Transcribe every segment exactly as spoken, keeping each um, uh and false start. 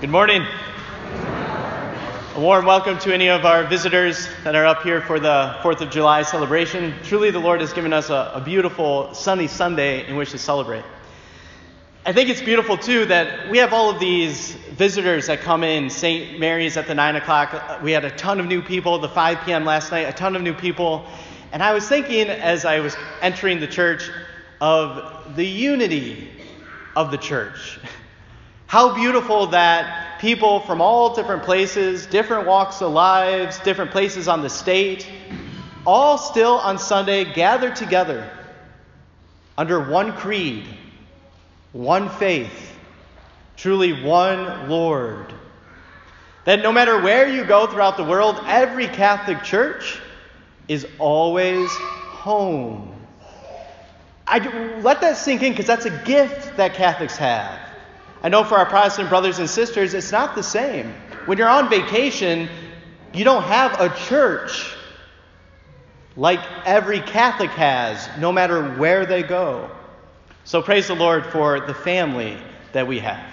Good morning. A warm welcome to any of our visitors that are up here for the fourth of July celebration. Truly, the Lord has given us a, a beautiful sunny Sunday in which to celebrate. I think it's beautiful, too, that we have all of these visitors that come in. Saint Mary's at the nine o'clock. We had a ton of new people. The five p.m. last night, a ton of new people. And I was thinking, as I was entering the church, of the unity of the church. How beautiful that people from all different places, different walks of lives, different places on the state, all still on Sunday gather together under one creed, one faith, truly one Lord. That no matter where you go throughout the world, every Catholic church is always home. I let that sink in because that's a gift that Catholics have. I know for our Protestant brothers and sisters, it's not the same. When you're on vacation, you don't have a church like every Catholic has, no matter where they go. So praise the Lord for the family that we have.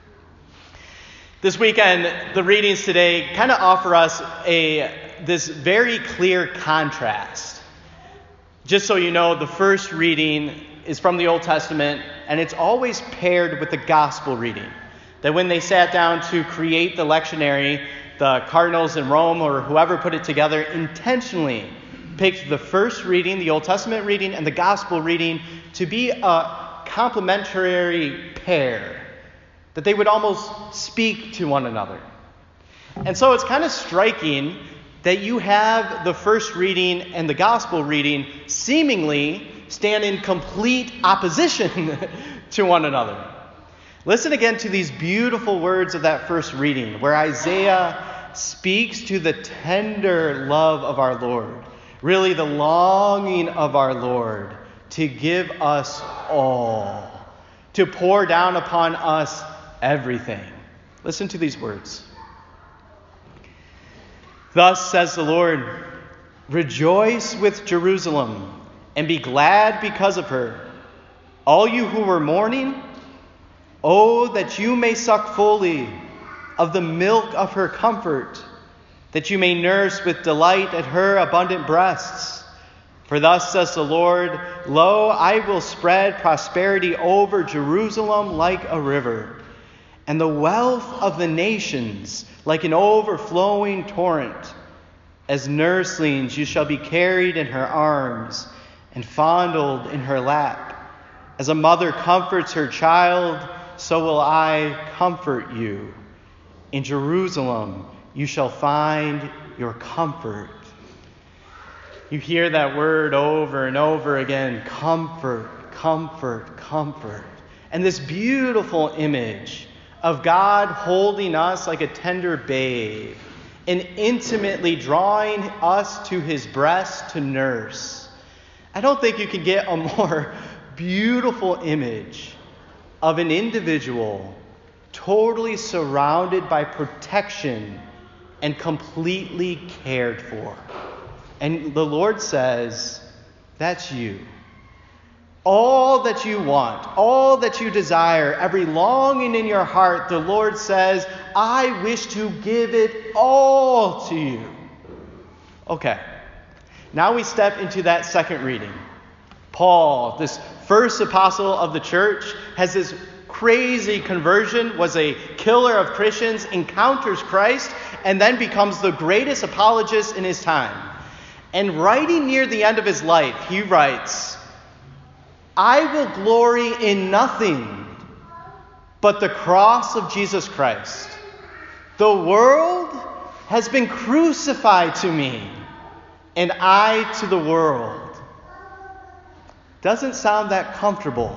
This weekend, the readings today kind of offer us a this very clear contrast. Just so you know, the first reading is from the Old Testament, and it's always paired with the gospel reading. That when they sat down to create the lectionary, the cardinals in Rome or whoever put it together intentionally picked the first reading, the Old Testament reading, and the gospel reading to be a complementary pair. That they would almost speak to one another. And so it's kind of striking that you have the first reading and the gospel reading seemingly stand in complete opposition to one another. Listen again to these beautiful words of that first reading, where Isaiah speaks to the tender love of our Lord, really the longing of our Lord to give us all, to pour down upon us everything. Listen to these words. Thus says the Lord, rejoice with Jerusalem, and be glad because of her. All you who were mourning, oh, that you may suck fully of the milk of her comfort, that you may nurse with delight at her abundant breasts. For thus says the Lord, lo, I will spread prosperity over Jerusalem like a river, and the wealth of the nations like an overflowing torrent. As nurslings you shall be carried in her arms, and fondled in her lap. As a mother comforts her child, so will I comfort you. In Jerusalem you shall find your comfort. You hear that word over and over again, comfort, comfort, comfort. And this beautiful image of God holding us like a tender babe and intimately drawing us to his breast to nurse. I don't think you can get a more beautiful image of an individual totally surrounded by protection and completely cared for. And the Lord says, that's you. All that you want, all that you desire, every longing in your heart, the Lord says, I wish to give it all to you. Okay. Now we step into that second reading. Paul, this first apostle of the church, has this crazy conversion, was a killer of Christians, encounters Christ, and then becomes the greatest apologist in his time. And writing near the end of his life, he writes, I will glory in nothing but the cross of Jesus Christ. The world has been crucified to me, and I to the world. Doesn't sound that comfortable.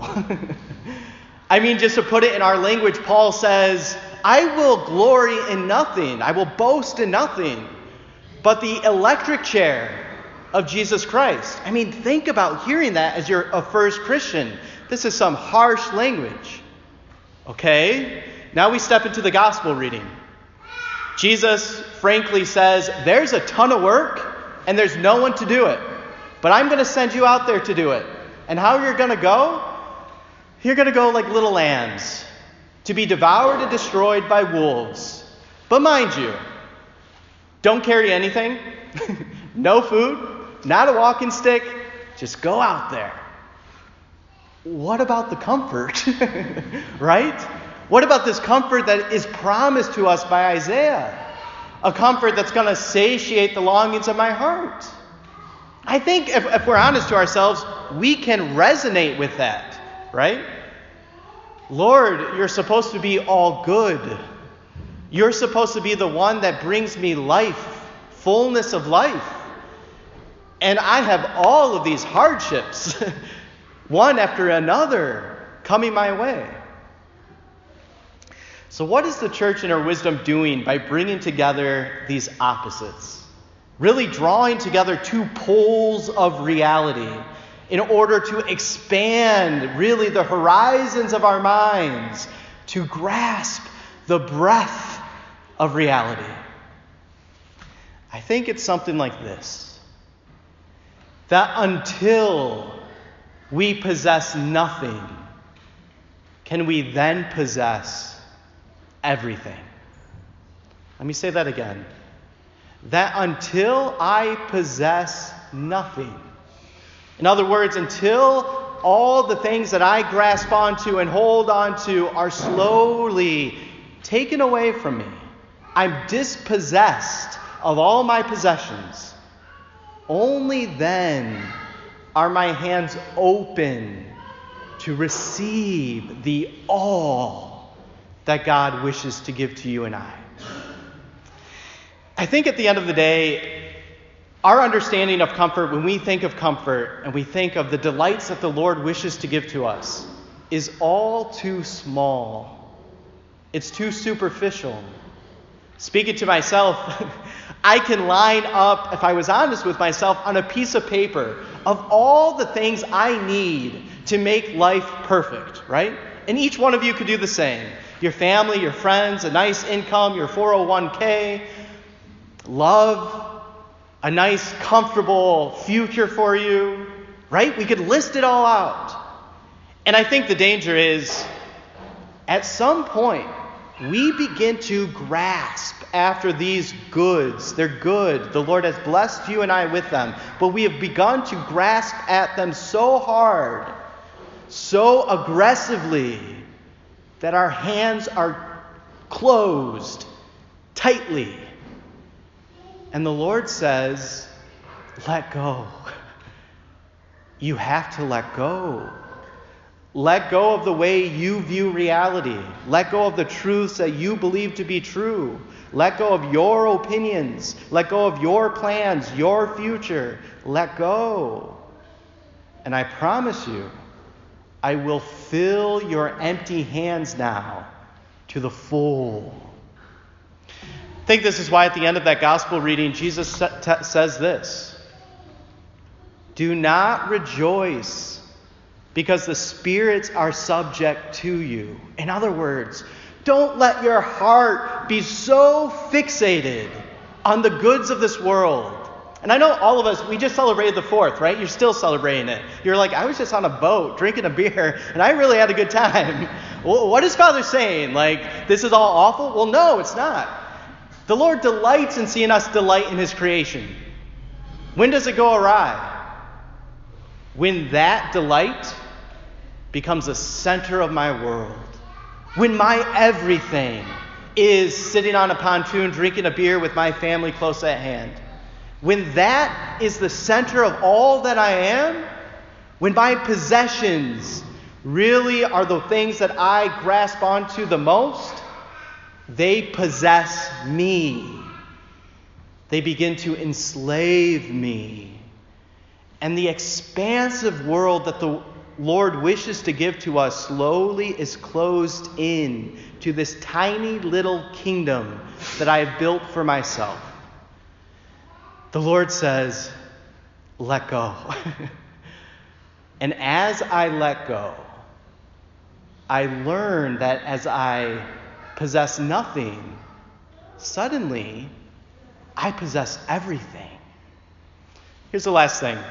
I mean, just to put it in our language, Paul says, I will glory in nothing. I will boast in nothing but the electric chair of Jesus Christ. I mean, think about hearing that as you're a first Christian. This is some harsh language. Okay, now we step into the gospel reading. Jesus frankly says, there's a ton of work and there's no one to do it. But I'm going to send you out there to do it. And how you're going to go? You're going to go like little lambs. to be devoured and destroyed by wolves. But mind you, don't carry anything, no food, not a walking stick, just go out there. What about the comfort, right? What about this comfort that is promised to us by Isaiah? A comfort that's going to satiate the longings of my heart. I think if, if we're honest to ourselves, we can resonate with that, right? Lord, you're supposed to be all good. You're supposed to be the one that brings me life, fullness of life. And I have all of these hardships, one after another, coming my way. So what is the church in her wisdom doing by bringing together these opposites? Really drawing together two poles of reality in order to expand really the horizons of our minds to grasp the breadth of reality. I think it's something like this. That until we possess nothing, can we then possess everything? Let me say that again. That until I possess nothing, in other words, until all the things that I grasp onto and hold onto are slowly taken away from me, I'm dispossessed of all my possessions, only then are my hands open to receive the all that God wishes to give to you and I. I think at the end of the day, our understanding of comfort, when we think of comfort and we think of the delights that the Lord wishes to give to us, is all too small. It's too superficial. Speaking to myself, I can line up, if I was honest with myself, on a piece of paper of all the things I need to make life perfect, right? And each one of you could do the same. Your family, your friends, a nice income, your four oh one k, love, a nice, comfortable future for you, right? We could list it all out. And I think the danger is, at some point, we begin to grasp after these goods. They're good. The Lord has blessed you and I with them. But we have begun to grasp at them so hard, so aggressively, that our hands are closed tightly. And the Lord says, let go. You have to let go. Let go of the way you view reality. Let go of the truths that you believe to be true. Let go of your opinions. Let go of your plans, your future. Let go. And I promise you, I will fill your empty hands now to the full. I think this is why at the end of that gospel reading, Jesus says this: do not rejoice because the spirits are subject to you. In other words, don't let your heart be so fixated on the goods of this world. And I know all of us, we just celebrated the fourth, right? You're still celebrating it. You're like, I was just on a boat drinking a beer, and I really had a good time. Well, what is Father saying? Like, this is all awful? Well, no, it's not. The Lord delights in seeing us delight in His creation. When does it go awry? When that delight becomes the center of my world. When my everything is sitting on a pontoon drinking a beer with my family close at hand. When that is the center of all that I am, when my possessions really are the things that I grasp onto the most, they possess me. They begin to enslave me. And the expansive world that the Lord wishes to give to us slowly is closed in to this tiny little kingdom that I have built for myself. The Lord says, let go. And as I let go, I learn that as I possess nothing, suddenly I possess everything. Here's the last thing.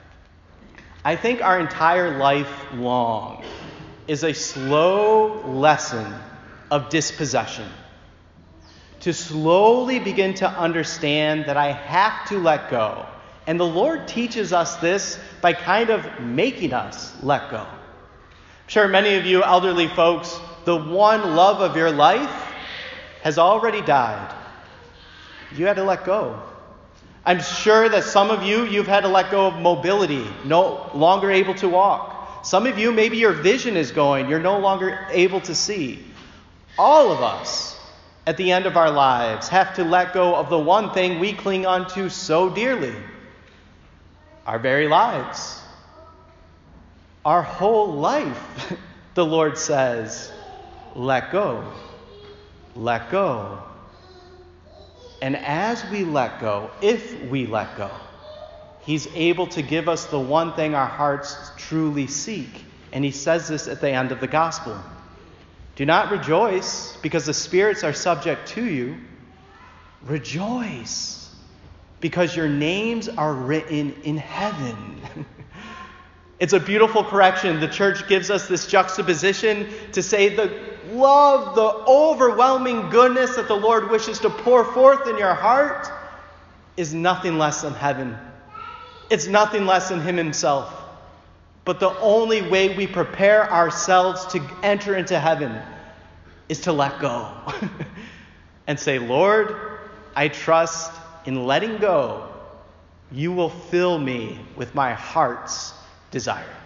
I think our entire life long is a slow lesson of dispossession. To slowly begin to understand that I have to let go. And the Lord teaches us this by kind of making us let go. I'm sure many of you elderly folks, the one love of your life has already died. You had to let go. I'm sure that some of you, you've had to let go of mobility, no longer able to walk. Some of you, maybe your vision is going, you're no longer able to see. All of us, at the end of our lives, have to let go of the one thing we cling on to so dearly. Our very lives. Our whole life, the Lord says, let go. Let go. And as we let go, if we let go, He's able to give us the one thing our hearts truly seek. And He says this at the end of the gospel. Do not rejoice because the spirits are subject to you. Rejoice because your names are written in heaven. It's a beautiful correction. The church gives us this juxtaposition to say the love, the overwhelming goodness that the Lord wishes to pour forth in your heart is nothing less than heaven. It's nothing less than Him Himself. But the only way we prepare ourselves to enter into heaven is to let go and say, Lord, I trust in letting go, you will fill me with my heart's desire.